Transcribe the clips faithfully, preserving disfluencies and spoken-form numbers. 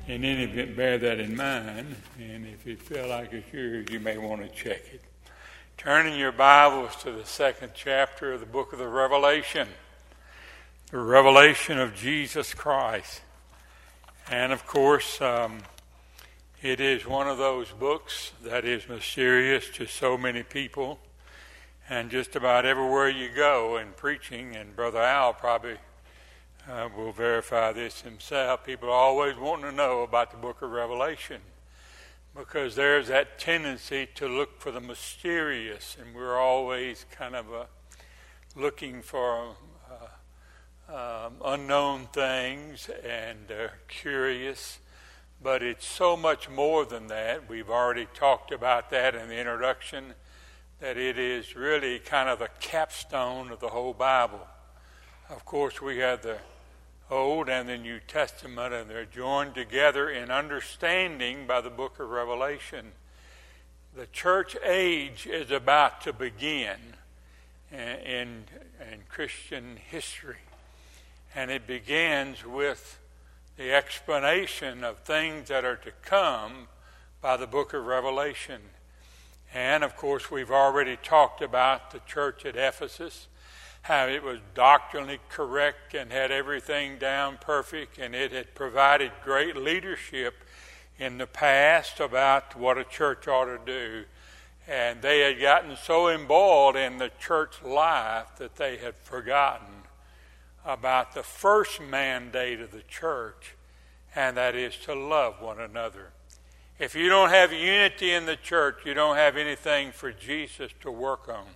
In any event, bear that in mind, and if you feel like it's yours, you may want to check it. Turning your Bibles to the second chapter of the book of the Revelation, the revelation of Jesus Christ. And of course, um, it is one of those books that is mysterious to so many people, and just about everywhere you go in preaching, and Brother Al probably Uh, will verify this himself. People always want to know about the book of Revelation because there's that tendency to look for the mysterious, and we're always kind of uh, looking for uh, um, unknown things and uh, curious. But it's so much more than that. We've already talked about that in the introduction, that it is really kind of the capstone of the whole Bible. Of course, we have the Old and the New Testament, and they're joined together in understanding by the book of Revelation. The church age is about to begin in, in, in Christian history, and it begins with the explanation of things that are to come by the book of Revelation. And of course, we've already talked about the church at Ephesus, how it was doctrinally correct and had everything down perfect, and it had provided great leadership in the past about what a church ought to do. And they had gotten so embroiled in the church life that they had forgotten about the first mandate of the church, and that is to love one another. If you don't have unity in the church, you don't have anything for Jesus to work on.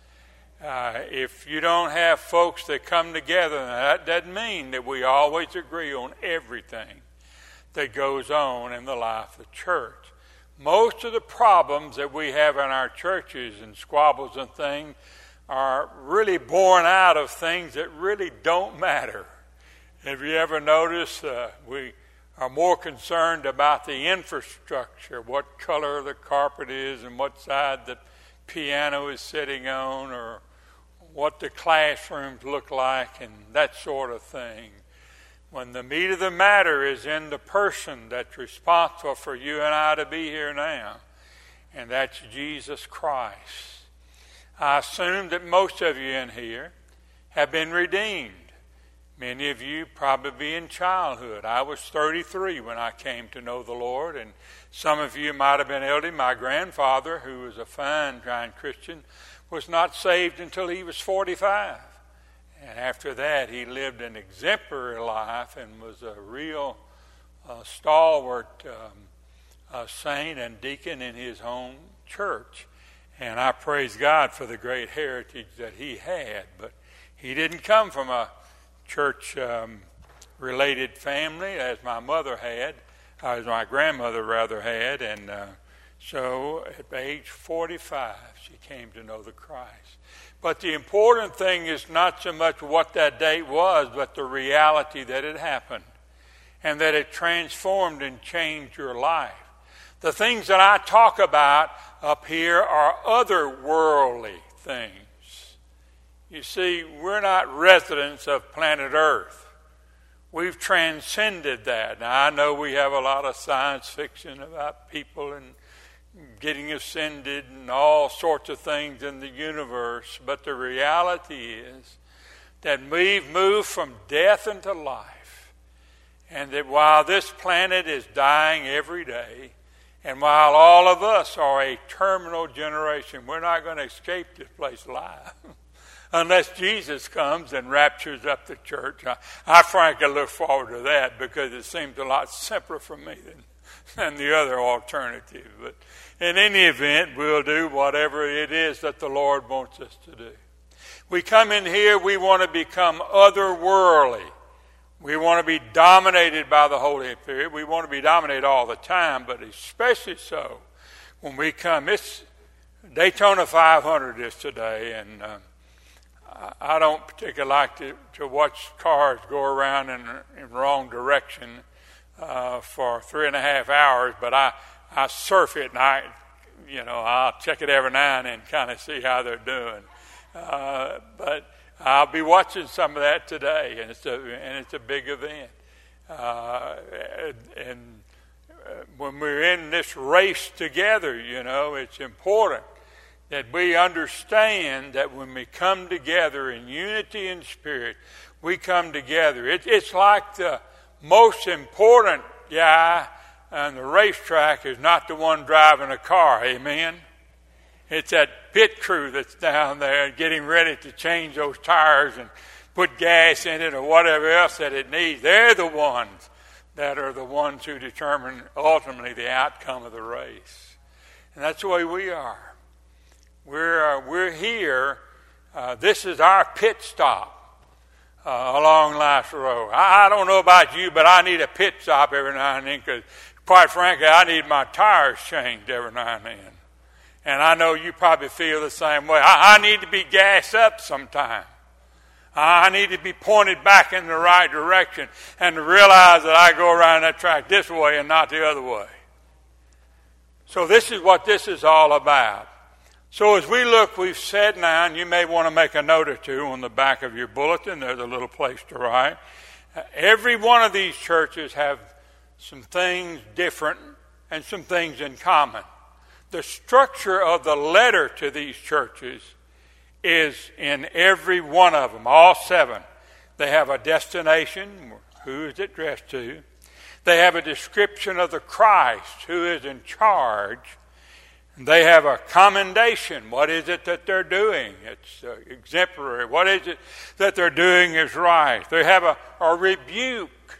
Uh, if you don't have folks that come together, that doesn't mean that we always agree on everything that goes on in the life of the church. Most of the problems that we have in our churches and squabbles and things are really born out of things that really don't matter. Have you ever noticed uh, we are more concerned about the infrastructure, what color the carpet is and what side the piano is sitting on, or what the classrooms look like, and that sort of thing. When the meat of the matter is in the person that's responsible for you and I to be here now, and that's Jesus Christ. I assume that most of you in here have been redeemed. Many of you probably in childhood. I was thirty-three when I came to know the Lord, and some of you might have been elderly. My grandfather, who was a fine, fine Christian, was not saved until he was forty-five. And after that, he lived an exemplary life and was a real uh, stalwart um, uh, saint and deacon in his home church. And I praise God for the great heritage that he had. But he didn't come from a church-related um, family, as my mother had, as my grandmother rather had, and uh, so at age forty-five, she came to know the Christ. But the important thing is not so much what that date was, but the reality that it happened and that it transformed and changed your life. The things that I talk about up here are otherworldly things. You see, we're not residents of planet Earth. We've transcended that. Now, I know we have a lot of science fiction about people and getting ascended and all sorts of things in the universe, but the reality is that we've moved from death into life, and that while this planet is dying every day, and while all of us are a terminal generation, we're not going to escape this place alive unless Jesus comes and raptures up the church. I, I frankly look forward to that because it seems a lot simpler for me than, than the other alternative. But in any event, we'll do whatever it is that the Lord wants us to do. We come in here, we want to become otherworldly. We want to be dominated by the Holy Spirit. We want to be dominated all the time, but especially so when we come. It's Daytona five hundred is today, and uh, I don't particularly like to, to watch cars go around in, in the wrong direction uh, for three and a half hours, but I, I surf it, and I, you know, I'll check it every now and then, kind of see how they're doing. Uh, but I'll be watching some of that today, and it's a and it's a big event. Uh, and uh, when we're in this race together, you know, it's important that we understand that when we come together in unity and spirit, we come together. It, it's like the most important guy on the racetrack is not the one driving a car, amen? It's that pit crew that's down there getting ready to change those tires and put gas in it or whatever else that it needs. They're the ones that are the ones who determine ultimately the outcome of the race. And that's the way we are. We're, uh, we're here. Uh, this is our pit stop uh, along life's road. I, I don't know about you, but I need a pit stop every now and then because, quite frankly, I need my tires changed every now and then. And I know you probably feel the same way. I, I need to be gassed up sometime. I need to be pointed back in the right direction and to realize that I go around that track this way and not the other way. So this is what this is all about. So as we look, we've said now, and you may want to make a note or two on the back of your bulletin. There's a little place to write. Uh, every one of these churches have some things different and some things in common. The structure of the letter to these churches is in every one of them, all seven. They have a destination, who is it addressed to. They have a description of the Christ, who is in charge. They have a commendation. What is it that they're doing? It's uh, exemplary. What is it that they're doing is right? They have a, a rebuke.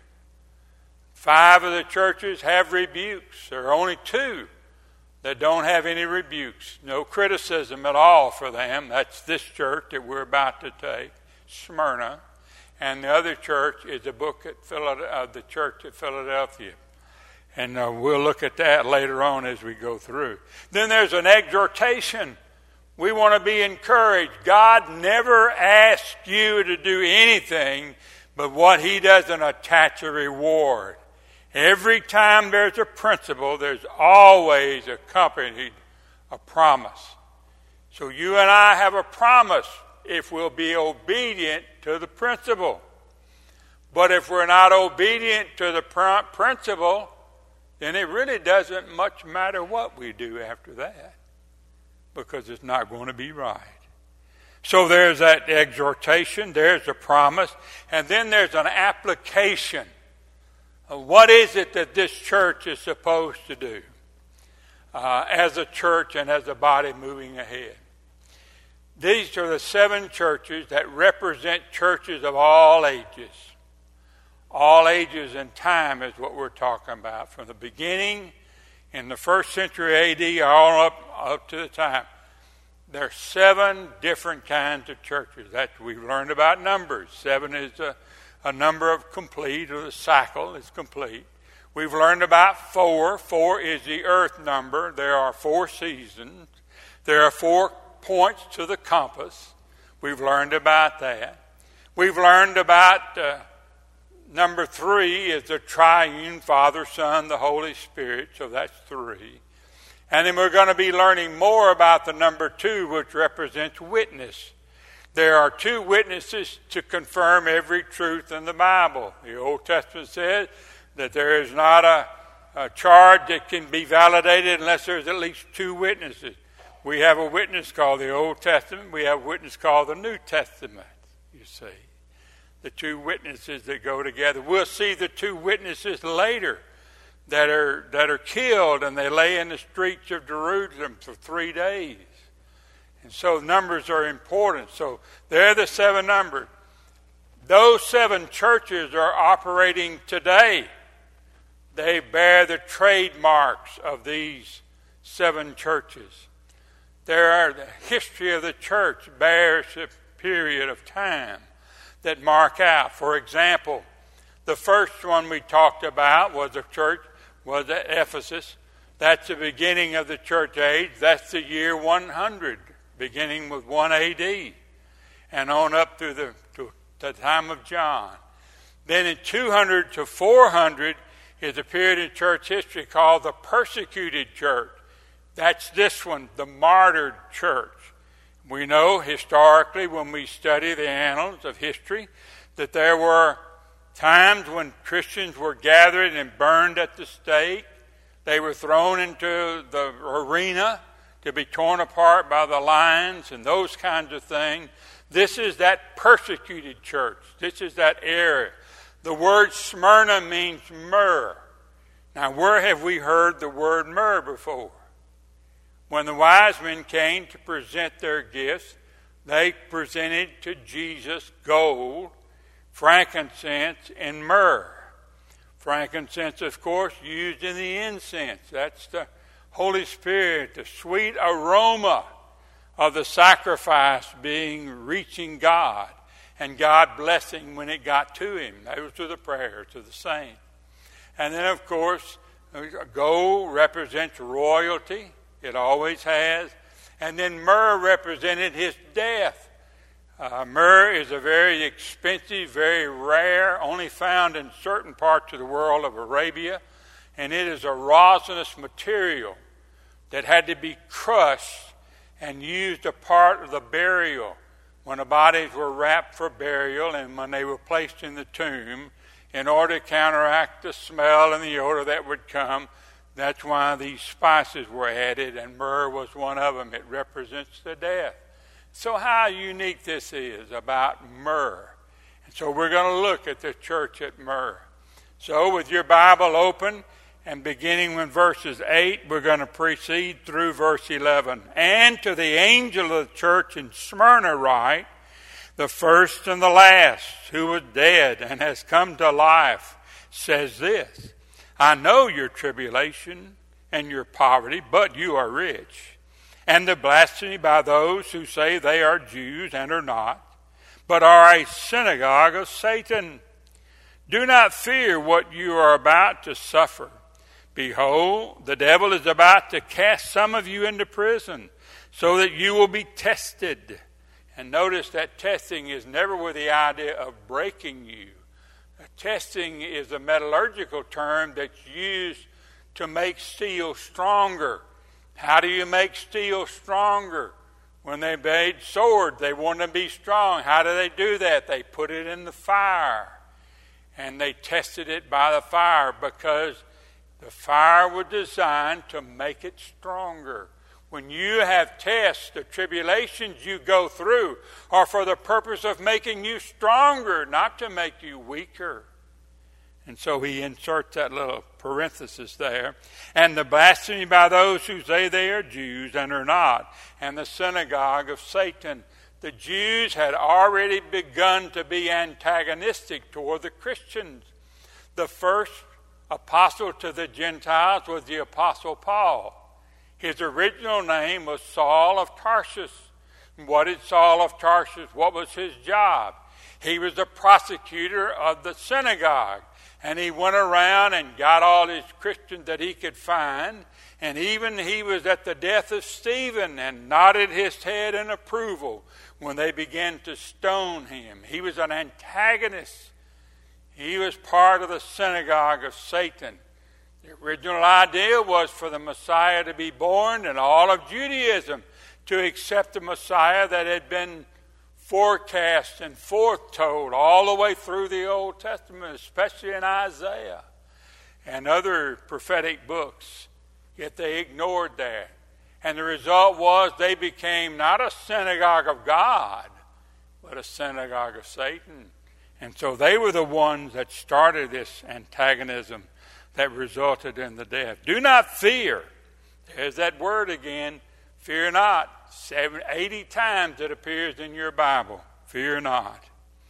Five of the churches have rebukes. There are only two that don't have any rebukes. No criticism at all for them. That's this church that we're about to take, Smyrna. And the other church is the book at Philadelphia, uh, the church at Philadelphia. And uh, we'll look at that later on as we go through. Then there's an exhortation. We want to be encouraged. God never asks you to do anything but what he doesn't attach a reward. Every time there's a principle, there's always accompanied a promise. So you and I have a promise if we'll be obedient to the principle. But if we're not obedient to the principle, then it really doesn't much matter what we do after that, because it's not going to be right. So there's that exhortation, there's a promise, and then there's an application. What is it that this church is supposed to do uh, as a church and as a body moving ahead? These are the seven churches that represent churches of all ages. All ages and time is what we're talking about. From the beginning in the first century A D all up, up to the time. There are seven different kinds of churches. That we've learned about numbers. Seven is a A number of complete, or the cycle is complete. We've learned about four. Four is the earth number. There are four seasons. There are four points to the compass. We've learned about that. We've learned about uh, number three is the triune, Father, Son, the Holy Spirit. So that's three. And then we're going to be learning more about the number two, which represents witness. There are two witnesses to confirm every truth in the Bible. The Old Testament says that there is not a, a charge that can be validated unless there's at least two witnesses. We have a witness called the Old Testament. We have a witness called the New Testament, you see. The two witnesses that go together. We'll see the two witnesses later that are, that are killed, and they lay in the streets of Jerusalem for three days. And so numbers are important. So they're the seven numbers. Those seven churches are operating today. They bear the trademarks of these seven churches. There are the history of the church bears a period of time that mark out. For example, the first one we talked about was a church was at Ephesus. That's the beginning of the church age. That's the year one hundred. Beginning with one A D and on up through the, to the time of John. Then in two hundred to four hundred is a period in church history called the persecuted church. That's this one, the martyred church. We know historically when we study the annals of history that there were times when Christians were gathered and burned at the stake. They were thrown into the arena to be torn apart by the lions and those kinds of things. This is that persecuted church. This is that area. The word Smyrna means myrrh. Now, where have we heard the word myrrh before? When the wise men came to present their gifts, they presented to Jesus gold, frankincense, and myrrh. Frankincense, of course, used in the incense. That's the Holy Spirit, the sweet aroma of the sacrifice being reaching God and God blessing when it got to him. Those were the prayers of the saints. And then, of course, gold represents royalty. It always has. And then myrrh represented his death. Uh, myrrh is a very expensive, very rare, only found in certain parts of the world of Arabia. And it is a resinous material that had to be crushed and used a part of the burial when the bodies were wrapped for burial and when they were placed in the tomb in order to counteract the smell and the odor that would come. That's why these spices were added, and myrrh was one of them. It represents the death. So how unique this is about myrrh. And so we're going to look at the church at myrrh. So with your Bible open and beginning with verses eight, we're going to proceed through verse eleven. And to the angel of the church in Smyrna write, the first and the last, who was dead and has come to life, says this, I know your tribulation and your poverty, but you are rich, and the blasphemy by those who say they are Jews and are not, but are a synagogue of Satan. Do not fear what you are about to suffer. Behold, the devil is about to cast some of you into prison, so that you will be tested. And notice that testing is never with the idea of breaking you. Testing is a metallurgical term that's used to make steel stronger. How do you make steel stronger? When they made swords, they wanted to be strong. How do they do that? They put it in the fire. And they tested it by the fire because the fire was designed to make it stronger. When you have tests, the tribulations you go through are for the purpose of making you stronger, not to make you weaker. And so he inserts that little parenthesis there. And the blasphemy by those who say they are Jews and are not, and the synagogue of Satan. The Jews had already begun to be antagonistic toward the Christians. The first apostle to the Gentiles was the Apostle Paul. His original name was Saul of Tarsus. What did Saul of Tarsus, what was his job? He was the prosecutor of the synagogue. And he went around and got all his Christians that he could find. And even he was at the death of Stephen and nodded his head in approval when they began to stone him. He was an antagonist. He was part of the synagogue of Satan. The original idea was for the Messiah to be born and all of Judaism to accept the Messiah that had been forecast and foretold all the way through the Old Testament, especially in Isaiah and other prophetic books. Yet they ignored that. And the result was they became not a synagogue of God, but a synagogue of Satan. And so they were the ones that started this antagonism that resulted in the death. Do not fear. There's that word again. Fear not. Seven, eighty times it appears in your Bible. Fear not.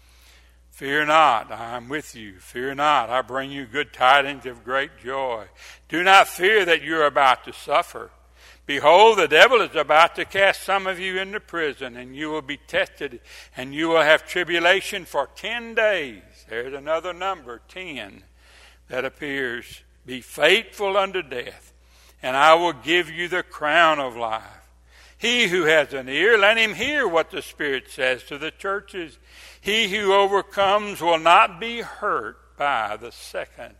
Fear not. I am with you. Fear not. I bring you good tidings of great joy. Do not fear that you are about to suffer. Behold, the devil is about to cast some of you into prison, and you will be tested, and you will have tribulation for ten days. There's another number, ten. That appears, be faithful unto death, and I will give you the crown of life. He who has an ear, let him hear what the Spirit says to the churches. He who overcomes will not be hurt by the second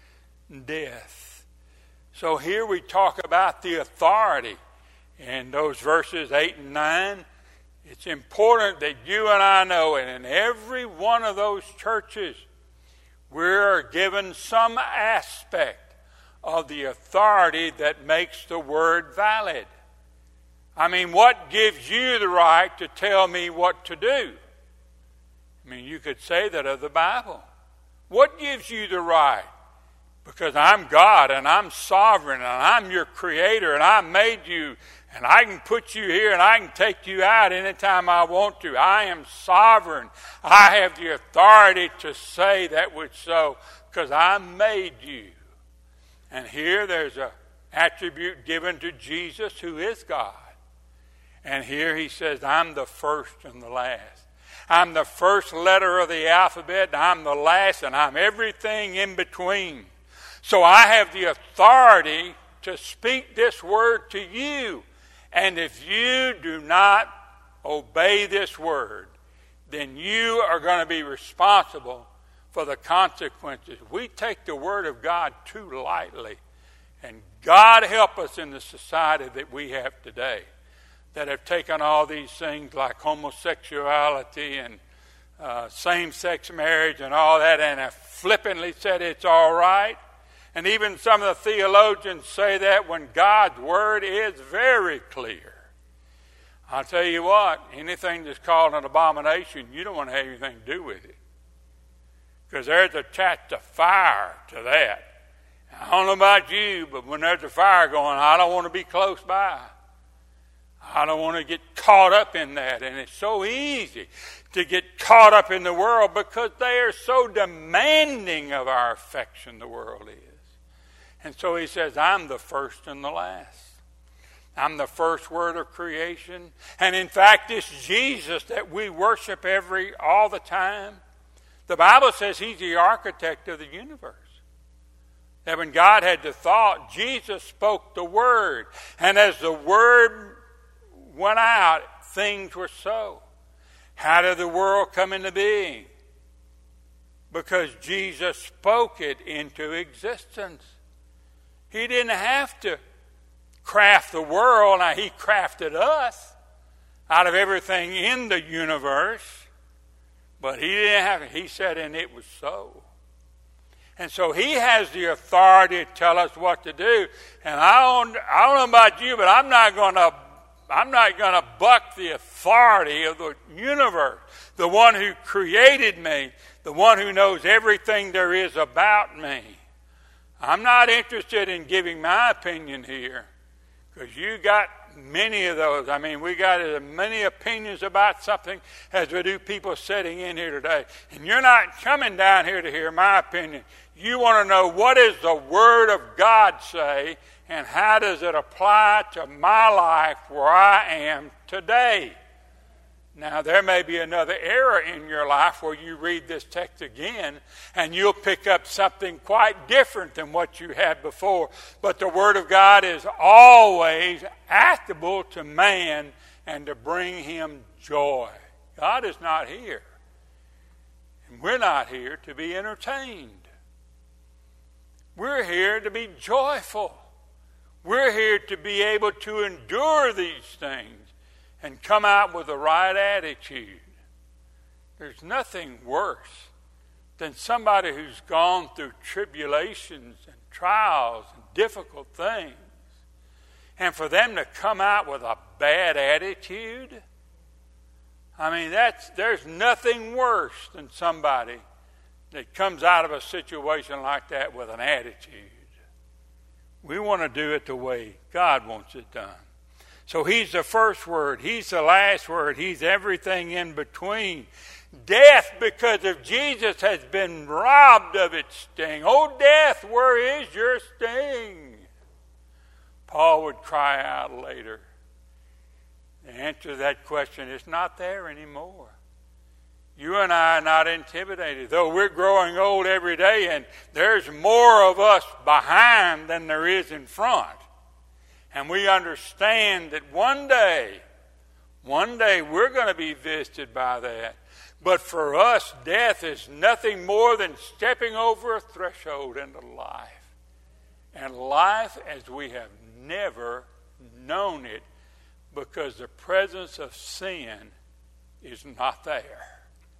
death. So here we talk about the authority in those verses eight and nine. It's important that you and I know, and in every one of those churches, We're given some aspect of the authority that makes the word valid. I mean, what gives you the right to tell me what to do? I mean, you could say that of the Bible. What gives you the right? Because I'm God and I'm sovereign and I'm your creator and I made you and I can put you here and I can take you out anytime I want to. I am sovereign. I have the authority to say that which so because I made you. And here there's an attribute given to Jesus who is God. And here he says, I'm the first and the last. I'm the first letter of the alphabet, and I'm the last, and I'm everything in between. So I have the authority to speak this word to you. And if you do not obey this word, then you are going to be responsible for the consequences. We take the word of God too lightly. And God help us in the society that we have today, that have taken all these things like homosexuality and uh, same-sex marriage and all that and have flippantly said it's all right. And even some of the theologians say that when God's word is very clear. I'll tell you what, anything that's called an abomination, you don't want to have anything to do with it. Because there's a touch of fire to that. I don't know about you, but when there's a fire going, I don't want to be close by. I don't want to get caught up in that. And it's so easy to get caught up in the world because they are so demanding of our affection, the world is. And so he says, I'm the first and the last. I'm the first word of creation. And in fact, this Jesus that we worship every all the time, the Bible says he's the architect of the universe. That when God had the thought, Jesus spoke the word. And as the word went out, things were so. How did the world come into being? Because Jesus spoke it into existence. He didn't have to craft the world. Now, he crafted us out of everything in the universe. But he didn't have it. He said, and it was so. And so he has the authority to tell us what to do. And I don't, I don't know about you, but I'm not going to I'm not going to buck the authority of the universe, the one who created me, the one who knows everything there is about me. I'm not interested in giving my opinion here, because you got many of those. I mean, we got as many opinions about something as we do people sitting in here today. And you're not coming down here to hear my opinion. You want to know, what does the Word of God say, and how does it apply to my life where I am today? Now, there may be another era in your life where you read this text again and you'll pick up something quite different than what you had before. But the Word of God is always actable to man and to bring him joy. God is not here. And we're not here to be entertained. We're here to be joyful. We're here to be able to endure these things and come out with the right attitude. There's nothing worse than somebody who's gone through tribulations and trials and difficult things, and for them to come out with a bad attitude. I mean, that's there's nothing worse than somebody that comes out of a situation like that with an attitude. We want to do it the way God wants it done. So he's the first word. He's the last word. He's everything in between. Death, because of Jesus, has been robbed of its sting. Oh, death, where is your sting? Paul would cry out later. The answer to that question is not there anymore. You and I are not intimidated, though we're growing old every day, and there's more of us behind than there is in front. And we understand that one day, one day we're going to be visited by that. But for us, death is nothing more than stepping over a threshold into life. And life as we have never known it, because the presence of sin is not there.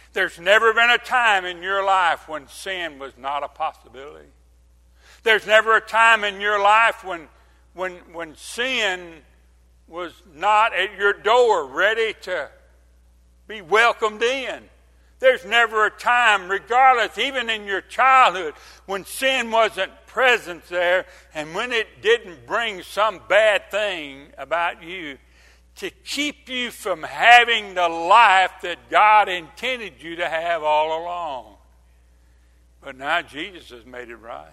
There's never been a time in your life when sin was not a possibility. There's never a time in your life when, when, when sin was not at your door ready to be welcomed in. There's never a time, regardless, even in your childhood, when sin wasn't present there and when it didn't bring some bad thing about you to keep you from having the life that God intended you to have all along. But now Jesus has made it right.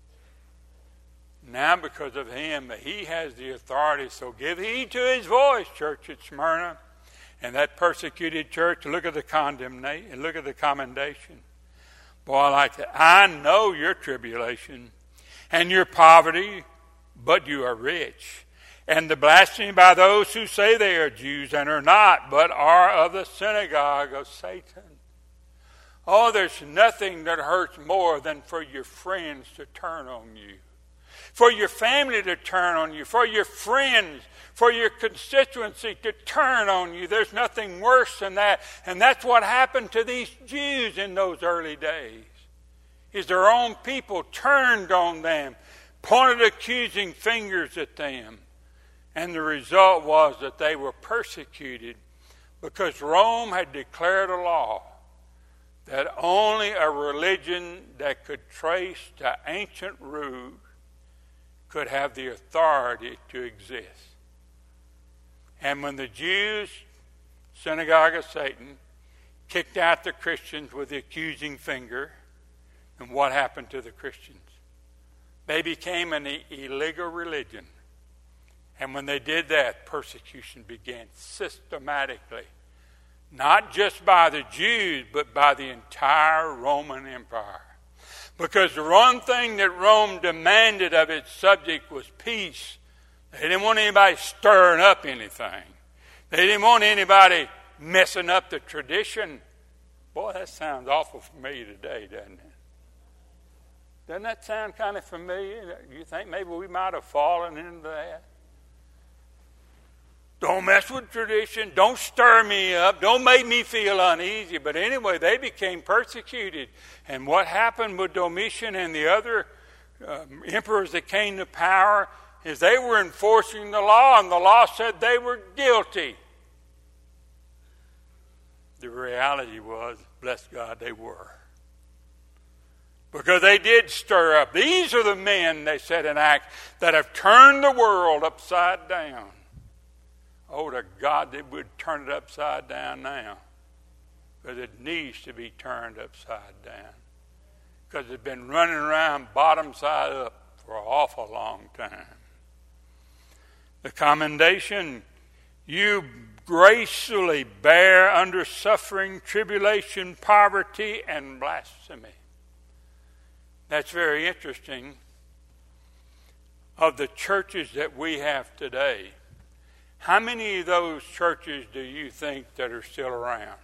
Now because of him, he has the authority. So give heed to his voice, church at Smyrna. And that persecuted church, look at the condemnation, look at the commendation. Boy, I like that. I know your tribulation and your poverty, but you are rich. And the blasphemy by those who say they are Jews and are not, but are of the synagogue of Satan. Oh, there's nothing that hurts more than for your friends to turn on you, for your family to turn on you, for your friends, for your constituency to turn on you. There's nothing worse than that. And that's what happened to these Jews in those early days, is their own people turned on them, pointed accusing fingers at them. And the result was that they were persecuted because Rome had declared a law that only a religion that could trace to ancient roots could have the authority to exist. And when the Jews, synagogue of Satan, kicked out the Christians with the accusing finger, and what happened to the Christians? They became an illegal religion. And when they did that, persecution began systematically, not just by the Jews, but by the entire Roman Empire. Because the one thing that Rome demanded of its subject was peace. They didn't want anybody stirring up anything. They didn't want anybody messing up the tradition. Boy, that sounds awful familiar today, doesn't it? Doesn't that sound kind of familiar? You think maybe we might have fallen into that? Don't mess with tradition. Don't stir me up. Don't make me feel uneasy. But anyway, they became persecuted. And what happened with Domitian and the other uh, emperors that came to power is they were enforcing the law, and the law said they were guilty. The reality was, bless God, they were. Because they did stir up. These are the men, they said in Acts, that have turned the world upside down. Oh, to God, they would turn it upside down now. Because it needs to be turned upside down. Because it's been running around bottom side up for an awful long time. The commendation, you gracefully bear under suffering, tribulation, poverty, and blasphemy. That's very interesting. Of the churches that we have today, how many of those churches do you think that are still around?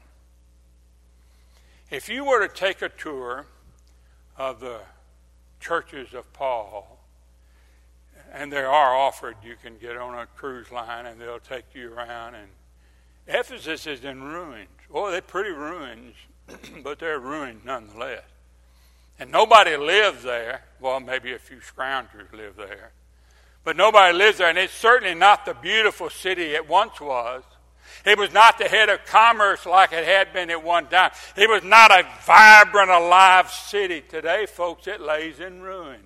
If you were to take a tour of the churches of Paul, and they are offered, you can get on a cruise line and they'll take you around. And Ephesus is in ruins. Oh, they're pretty ruins, but they're ruined nonetheless. And nobody lives there. Well, maybe a few scroungers live there. But nobody lives there, and it's certainly not the beautiful city it once was. It was not the head of commerce like it had been at one time. It was not a vibrant, alive city. Today, folks, it lays in ruins.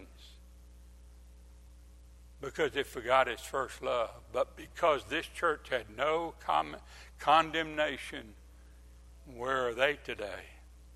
Because it forgot its first love. But because this church had no com- condemnation, where are they today?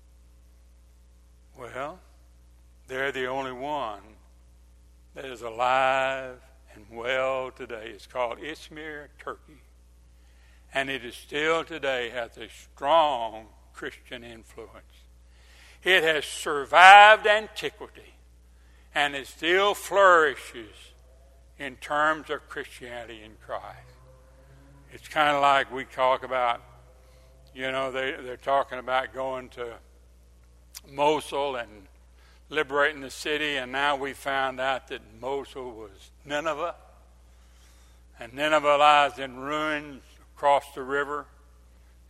Well, they're the only one that is alive and well today. It's called Izmir, Turkey. And it is still today has a strong Christian influence. It has survived antiquity, and it still flourishes in terms of Christianity in Christ. It's kind of like we talk about, you know, they, they're talking about going to Mosul and liberating the city, and now we found out that Mosul was Nineveh, and Nineveh lies in ruins across the river,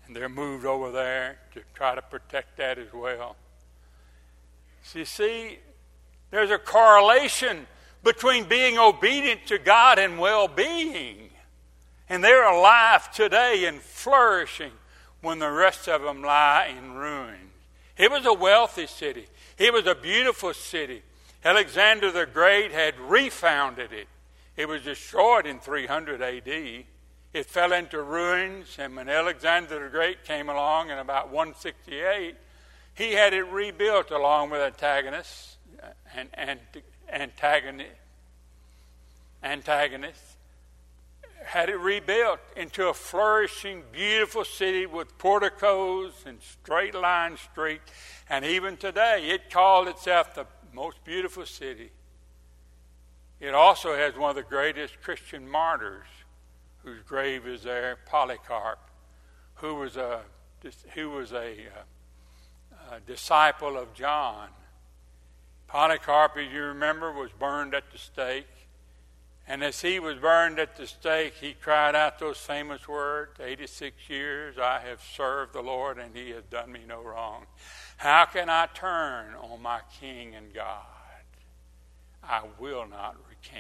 And they're moved over there to try to protect that as well. So you see, there's a correlation between being obedient to God and well-being. And they're alive today and flourishing when the rest of them lie in ruins. It was a wealthy city. It was a beautiful city. Alexander the Great had refounded it. It was destroyed in three hundred A D. It fell into ruins, and when Alexander the Great came along in about one sixty-eight, he had it rebuilt along with antagonists and, and antagonists, antagonists, had it rebuilt into a flourishing, beautiful city with porticos and straight-line streets. And even today, it called itself the most beautiful city. It also has one of the greatest Christian martyrs, whose grave is there, Polycarp, who was a who was a, a, a disciple of John. Polycarp, as you remember, was burned at the stake. And as he was burned at the stake, he cried out those famous words, eighty-six years I have served the Lord, and he has done me no wrong. How can I turn on my King and God? I will not recant.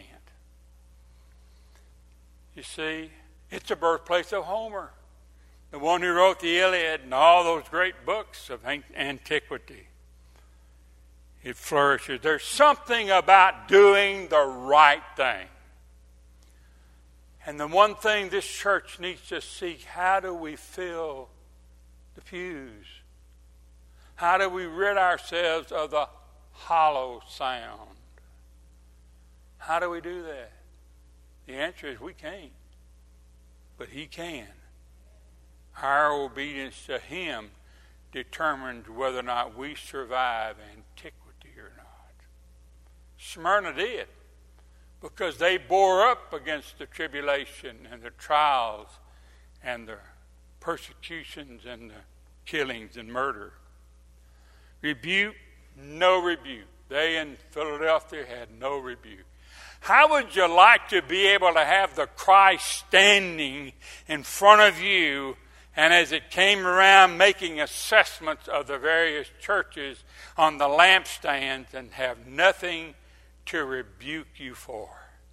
You see, it's the birthplace of Homer, the one who wrote the Iliad and all those great books of antiquity. It flourishes. There's something about doing the right thing. And the one thing this church needs to seek, how do we fill the pews? How do we rid ourselves of the hollow sound? How do we do that? The answer is we can't. But he can. Our obedience to him determines whether or not we survive antiquity or not. Smyrna did, because they bore up against the tribulation and the trials and the persecutions and the killings and murder. Rebuke, no rebuke. They in Philadelphia had no rebuke. How would you like to be able to have the Christ standing in front of you, and as it came around making assessments of the various churches on the lampstands, and have nothing to rebuke you for?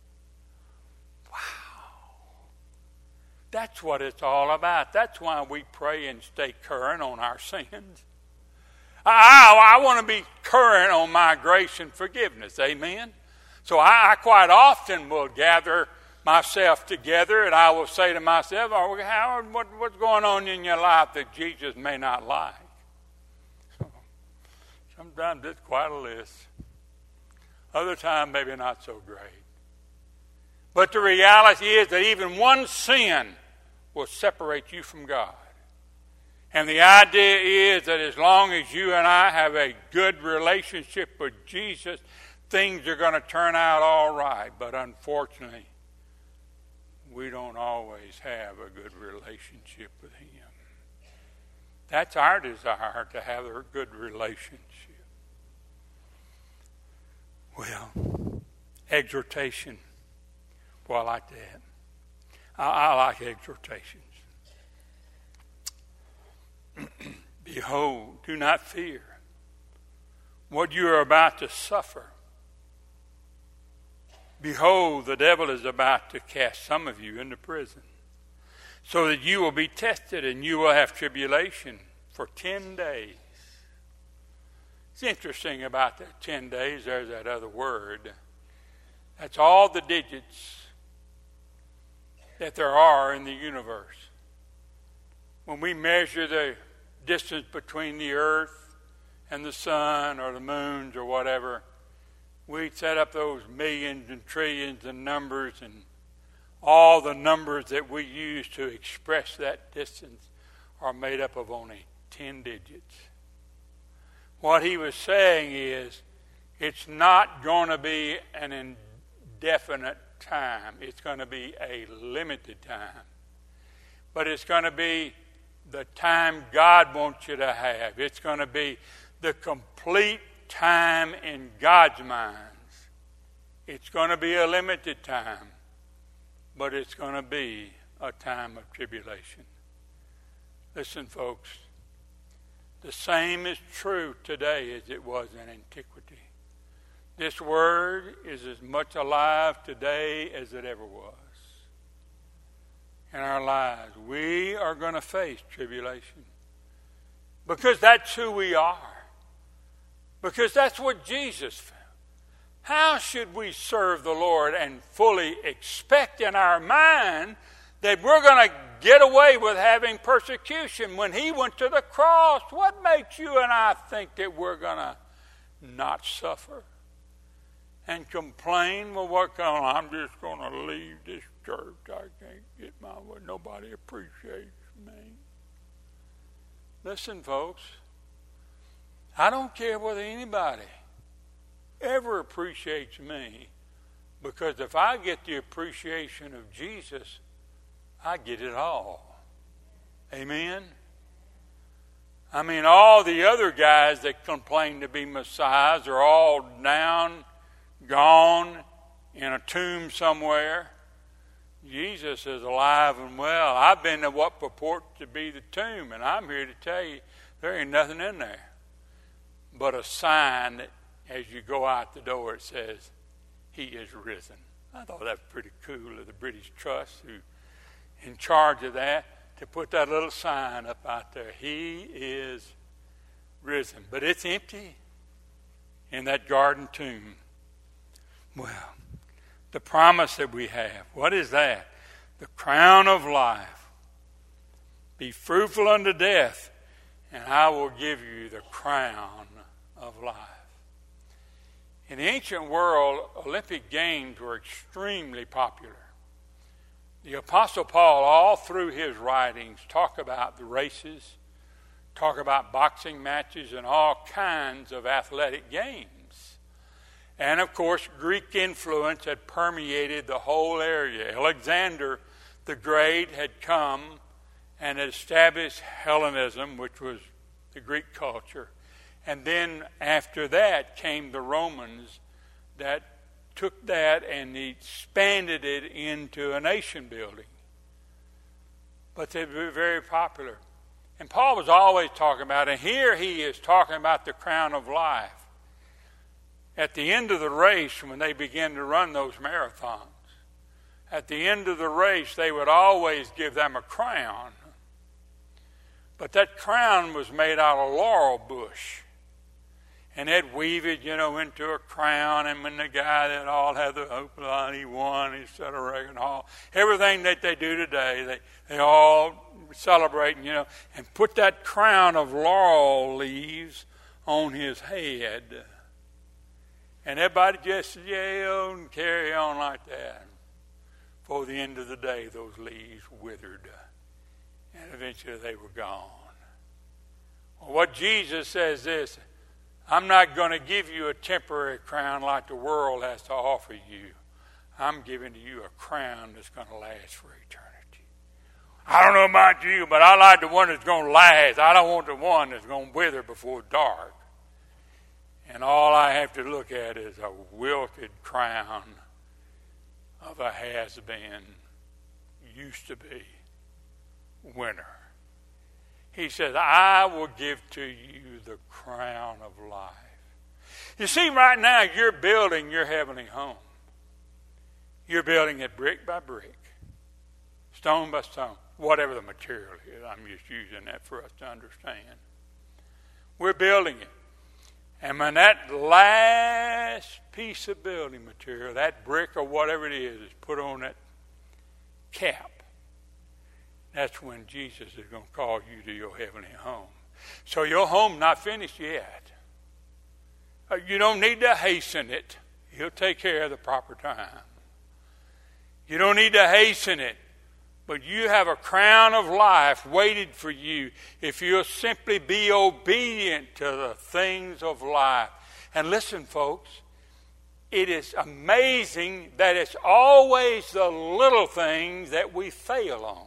Wow. That's what it's all about. That's why we pray and stay current on our sins. I, I want to be current on my grace and forgiveness. Amen? So I, I quite often will gather myself together, and I will say to myself, oh, Howard, what, what's going on in your life that Jesus may not like? So, sometimes it's quite a list. Other times, maybe not so great. But the reality is that even one sin will separate you from God. And the idea is that as long as you and I have a good relationship with Jesus, things are going to turn out all right. But unfortunately, we don't always have a good relationship with him. That's our desire, to have a good relationship. Well, exhortation. Well, I like that. I, I like exhortations. Behold, do not fear what you are about to suffer. Behold, the devil is about to cast some of you into prison, so that you will be tested, and you will have tribulation for ten days. It's interesting about that ten days, there's that other word. That's all the digits that there are in the universe. When we measure the distance between the earth and the sun or the moons or whatever, we set up those millions and trillions and numbers, and all the numbers that we use to express that distance are made up of only ten digits. What he was saying is, it's not going to be an indefinite time. It's going to be a limited time. But it's going to be the time God wants you to have. It's going to be the complete time in God's minds. It's going to be a limited time, but it's going to be a time of tribulation. Listen, folks, the same is true today as it was in antiquity. This word is as much alive today as it ever was. In our lives, we are going to face tribulation because that's who we are. Because that's what Jesus found. How should we serve the Lord and fully expect in our mind that we're going to get away with having persecution when he went to the cross? What makes you and I think that we're going to not suffer and complain? Well, what kind of, I'm just going to leave this church. I can't get my way. Nobody appreciates me. Listen, folks, I don't care whether anybody ever appreciates me, because if I get the appreciation of Jesus, I get it all. Amen? I mean, all the other guys that complain to be messiahs are all down, gone, in a tomb somewhere. Jesus is alive and well. I've been to what purports to be the tomb, and I'm here to tell you there ain't nothing in there but a sign that as you go out the door, it says, he is risen. I thought that was pretty cool of the British Trust, who in charge of that, to put that little sign up out there. He is risen. But it's empty in that garden tomb. Well, the promise that we have, what is that? The crown of life. Be fruitful unto death, and I will give you the crown of life. In the ancient world, Olympic Games were extremely popular. The Apostle Paul, all through his writings, talk about the races, talk about boxing matches, and all kinds of athletic games. And, of course, Greek influence had permeated the whole area. Alexander the Great had come and established Hellenism, which was the Greek culture. And then after that came the Romans that took that and expanded it into a nation building. But they were very popular. And Paul was always talking about, and here he is talking about the crown of life. At the end of the race, when they began to run those marathons, at the end of the race, they would always give them a crown. But that crown was made out of laurel bush. And they'd weave it, you know, into a crown. And when the guy that all had the hoop line, he won, he set a record hall. Everything that they do today, they, they all celebrate, you know, and put that crown of laurel leaves on his head. And everybody just yell and carry on like that. For the end of the day, those leaves withered. And eventually they were gone. Well, what Jesus says is, I'm not going to give you a temporary crown like the world has to offer you. I'm giving you a crown that's going to last for eternity. I don't know about you, but I like the one that's going to last. I don't want the one that's going to wither before dark. And all I have to look at is a wilted crown of a has-been, used to be winner. He says, I will give to you the crown of life. You see, right now, you're building your heavenly home. You're building it brick by brick, stone by stone, whatever the material is. I'm just using that for us to understand. We're building it. And when that last piece of building material, that brick or whatever it is, is put on that cap, that's when Jesus is going to call you to your heavenly home. So your home not finished yet. You don't need to hasten it. He'll take care of the proper time. You don't need to hasten it. But you have a crown of life waited for you if you'll simply be obedient to the things of life. And listen, folks, it is amazing that it's always the little things that we fail on.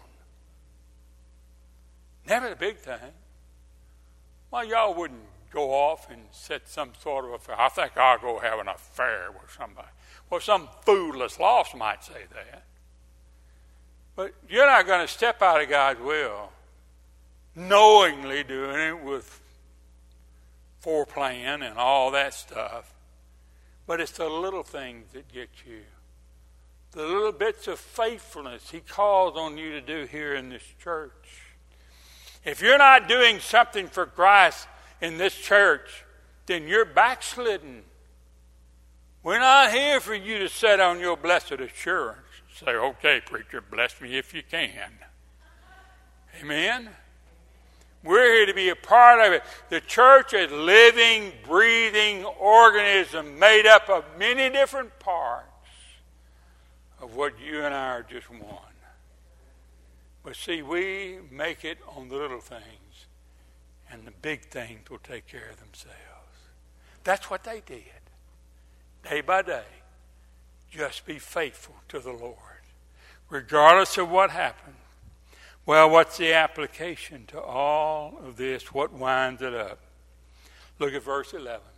Never the big thing. Well, y'all wouldn't go off and set some sort of affair. I think I'll go have an affair with somebody. Well, some foodless lost might say that. But you're not going to step out of God's will knowingly doing it with foreplan and all that stuff. But it's the little things that get you. The little bits of faithfulness he calls on you to do here in this church. If you're not doing something for Christ in this church, then you're backslidden. We're not here for you to sit on your blessed assurance. Say, okay, preacher, bless me if you can. Amen? We're here to be a part of it. The church is a living, breathing organism made up of many different parts of what you and I are just one. But see, we make it on the little things, and the big things will take care of themselves. That's what they did. Day by day, just be faithful to the Lord, regardless of what happened. Well, what's the application to all of this? What winds it up? Look at verse eleven.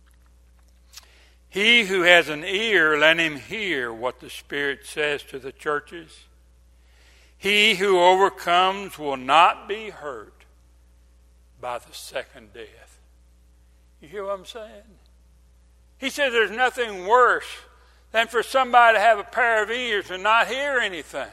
He who has an ear, let him hear what the Spirit says to the churches. He who overcomes will not be hurt by the second death. You hear what I'm saying? He says there's nothing worse than for somebody to have a pair of ears and not hear anything.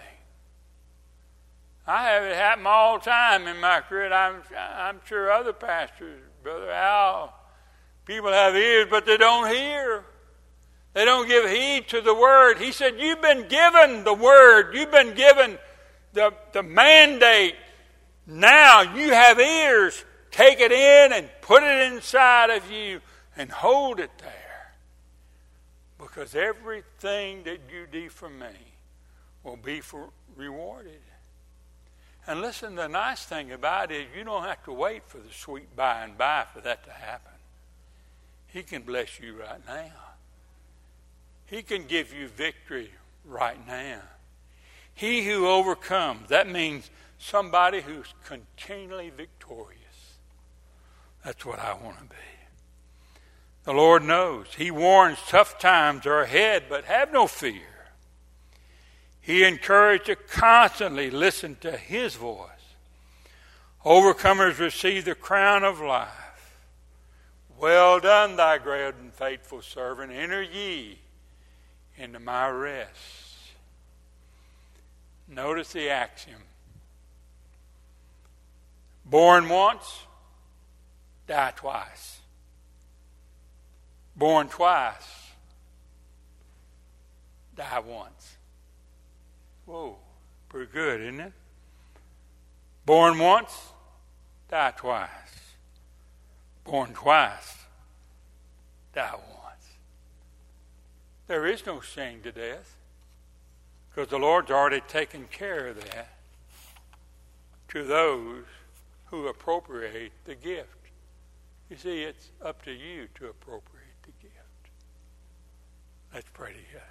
I have it happen all the time in my career. I'm, I'm sure other pastors, Brother Al, people have ears, but they don't hear. They don't give heed to the Word. He said, you've been given the Word. You've been given the, the mandate. Now you have ears. Take it in and put it inside of you and hold it there. Because everything that you do for me will be for rewarded. And listen, the nice thing about it is you don't have to wait for the sweet by and by for that to happen. He can bless you right now. He can give you victory right now. He who overcomes, that means somebody who's continually victorious. That's what I want to be. The Lord knows. He warns tough times are ahead, but have no fear. He encouraged to constantly listen to His voice. Overcomers receive the crown of life. Well done, thy great and faithful servant. Enter ye into my rest. Notice the axiom. Born once, die twice. Born twice, die once. Whoa, pretty good, isn't it? Born once, die twice. Born twice, die once. There is no shame to death because the Lord's already taken care of that to those who appropriate the gift. You see, it's up to you to appropriate the gift. Let's pray together.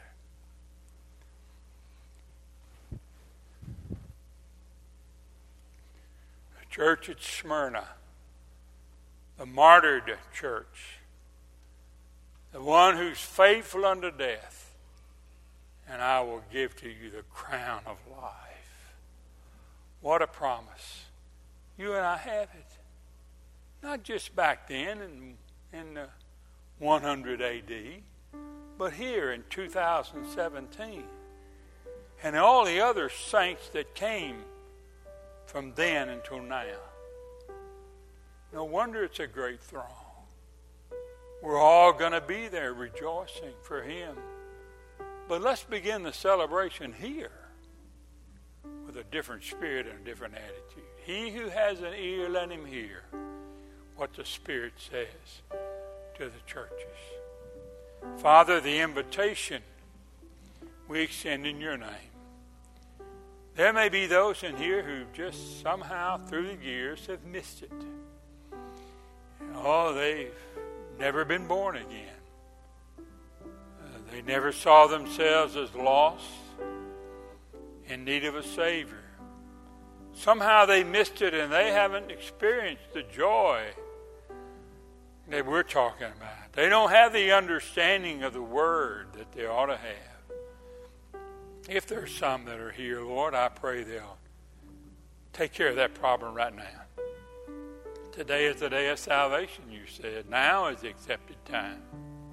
The church at Smyrna, the martyred church, the one who's faithful unto death, and I will give to you the crown of life. What a promise. You and I have it. Not just back then in, in the one hundred A D, but here in two thousand seventeen. And all the other saints that came from then until now. No wonder it's a great throng. We're all going to be there rejoicing for Him. But let's begin the celebration here with a different spirit and a different attitude. He who has an ear, let him hear what the Spirit says to the churches. Father, the invitation we extend in your name. There may be those in here who just somehow through the years have missed it. Oh, they've never been born again. Uh, they never saw themselves as lost, in need of a Savior. Somehow they missed it and they haven't experienced the joy that we're talking about. They don't have the understanding of the Word that they ought to have. If there's some that are here, Lord, I pray they'll take care of that problem right now. Today is the day of salvation, you said. Now is the accepted time.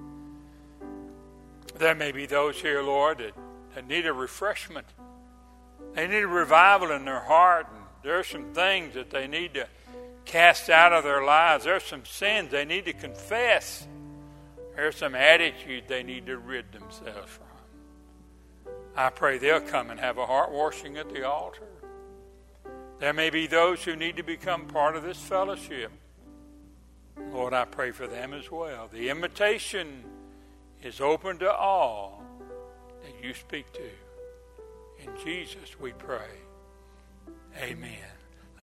There may be those here, Lord, that, that need a refreshment. They need a revival in their heart. And there are some things that they need to cast out of their lives. There are some sins they need to confess. There's some attitude they need to rid themselves from. I pray they'll come and have a heart washing at the altar. There may be those who need to become part of this fellowship. Lord, I pray for them as well. The invitation is open to all that you speak to. In Jesus we pray. Amen.